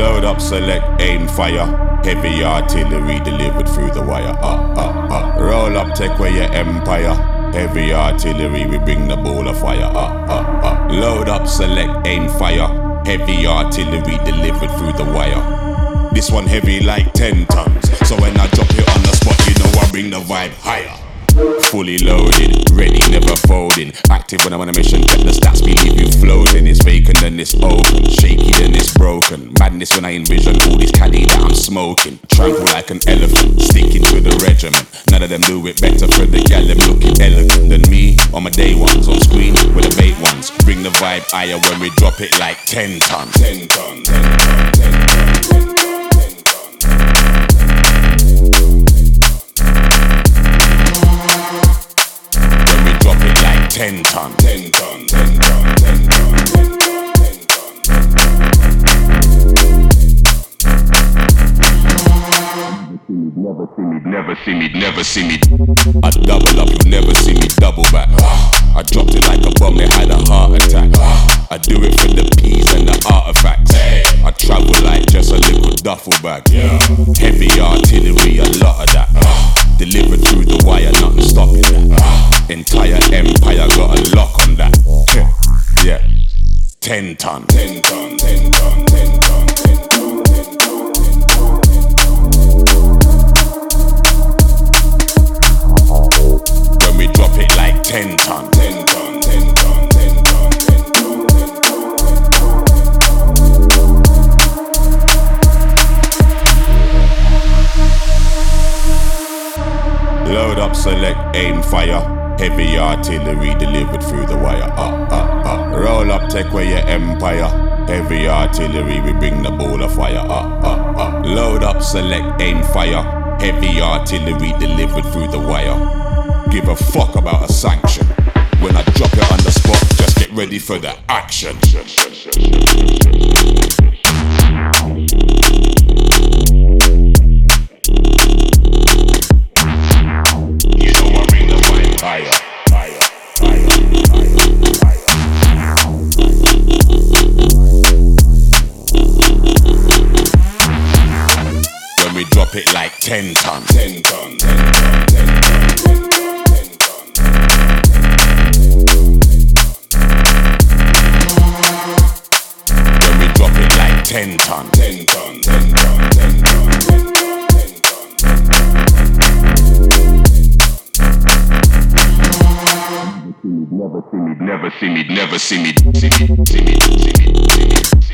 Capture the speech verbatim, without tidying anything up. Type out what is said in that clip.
Load up, select, aim, fire. Heavy artillery delivered through the wire. Up, up, up. Roll up, take away your empire. Heavy artillery, we bring the ball of fire. Up, up, up. Load up, select, aim, fire. Heavy artillery delivered through the wire. This one heavy like ten tons. So when I drop it on the spot, you know I bring the vibe higher. Fully loaded, ready, never folding. Active when I'm on a mission, check the stats, we leave you floating. It's vacant then it's open, shaky then it's broken. Madness when I envision all this caddy that I'm smoking. Trample like an elephant, sticking to the regiment. None of them do it better for the gal, them looking elegant than me. On my day ones, on screen with the bait ones. Bring the vibe higher when we drop it like ten tons. Ten tons, ten tons, ten tons, ten tons. Ten ton, ten ton, ten ton, ten ton, ten ton, ten ton. Never see me, never see me, never see me. I double up, you'll never see me double back. I dropped it like a bomb, it had a heart attack. I do it for the peas and the artifacts. I travel like just a little duffel bag. Heavy artillery, a lot of that. Delivered through the wire, nothing stopping that. Entire empire got a lock on that. Yeah, ten ton, ten ton, ten ton, ten ton, ten ton, ten ton, ten ton, ten ton. When we drop it like ten ton, ten ton, ten ton, ten ton, ten ton, ten ton. Load up, select, aim, fire. Heavy artillery delivered through the wire. Up, up, up. Roll up, take away your empire. Heavy artillery, we bring the ball of fire. Up, up, up. Load up, select, aim, fire. Heavy artillery delivered through the wire. Give a fuck about a sanction. When I drop it on the spot, just get ready for the action. Higher, higher, higher, higher, higher. When we drop it like ten ton, ten ton, ten ton, ten ton, ten ton, ten ton. When we drop it like ten ton, ten ton, ten ton, ten ton, ten ton. Never see me, never see me, never see me, see me, see me, see me, see me.